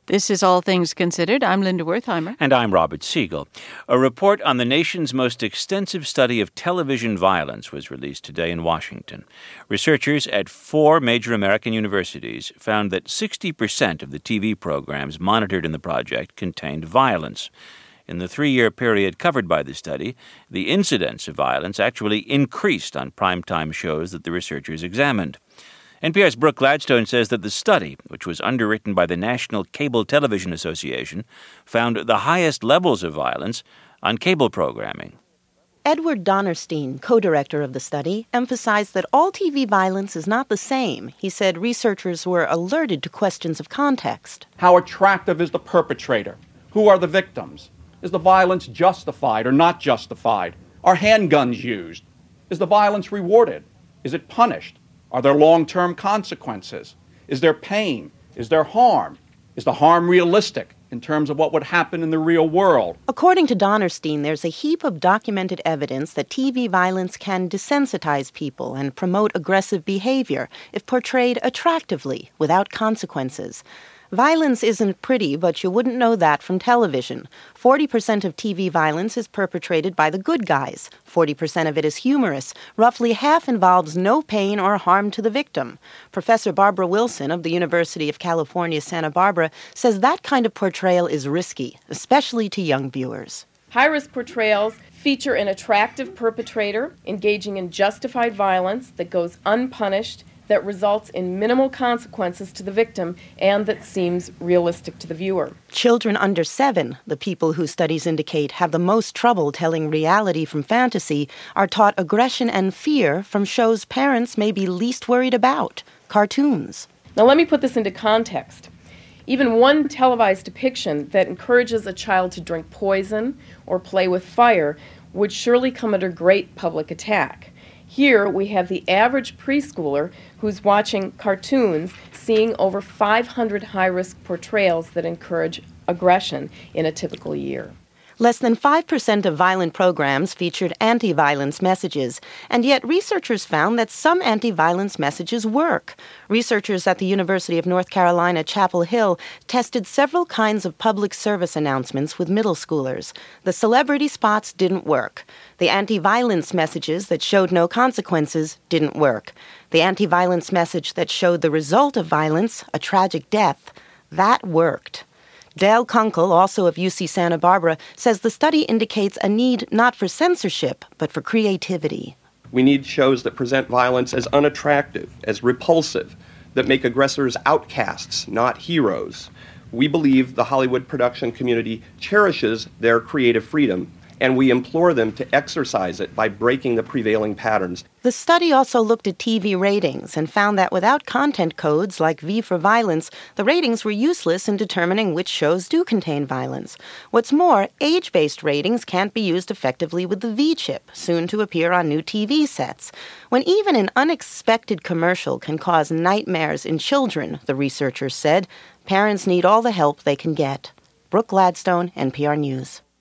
This is All Things Considered. I'm Linda Wertheimer. And I'm Robert Siegel. A report on the nation's most extensive study of television violence was released today in Washington. Researchers at 4 major American universities found that 60% of the TV programs monitored in the project contained violence. In the 3-year period covered by the study, the incidence of violence actually increased on primetime shows that the researchers examined. NPR's Brooke Gladstone says that the study, which was underwritten by the National Cable Television Association, found the highest levels of violence on cable programming. Edward Donnerstein, co-director of the study, emphasized that all TV violence is not the same. He said researchers were alerted to questions of context. How attractive is the perpetrator? Who are the victims? Is the violence justified or not justified? Are handguns used? Is the violence rewarded? Is it punished? Are there long-term consequences? Is there pain? Is there harm? Is the harm realistic in terms of what would happen in the real world? According to Donnerstein, there's a heap of documented evidence that TV violence can desensitize people and promote aggressive behavior if portrayed attractively, without consequences. Violence isn't pretty, but you wouldn't know that from television. 40% of TV violence is perpetrated by the good guys. 40% of it is humorous. Roughly half involves no pain or harm to the victim. Professor Barbara Wilson of the University of California, Santa Barbara, says that kind of portrayal is risky, especially to young viewers. High-risk portrayals feature an attractive perpetrator engaging in justified violence that goes unpunished, that results in minimal consequences to the victim, and that seems realistic to the viewer. Children under 7, the people whose studies indicate have the most trouble telling reality from fantasy, are taught aggression and fear from shows parents may be least worried about, cartoons. Now let me put this into context. Even one televised depiction that encourages a child to drink poison or play with fire would surely come under great public attack. Here we have the average preschooler who's watching cartoons seeing over 500 high-risk portrayals that encourage aggression in a typical year. Less than 5% of violent programs featured anti-violence messages, and yet researchers found that some anti-violence messages work. Researchers at the University of North Carolina, Chapel Hill, tested several kinds of public service announcements with middle schoolers. The celebrity spots didn't work. The anti-violence messages that showed no consequences didn't work. The anti-violence message that showed the result of violence, a tragic death, that worked. Dale Kunkel, also of UC Santa Barbara, says the study indicates a need not for censorship, but for creativity. We need shows that present violence as unattractive, as repulsive, that make aggressors outcasts, not heroes. We believe the Hollywood production community cherishes their creative freedom, and we implore them to exercise it by breaking the prevailing patterns. The study also looked at TV ratings and found that without content codes like V for violence, the ratings were useless in determining which shows do contain violence. What's more, age-based ratings can't be used effectively with the V-chip, soon to appear on new TV sets. When even an unexpected commercial can cause nightmares in children, the researchers said, parents need all the help they can get. Brooke Gladstone, NPR News.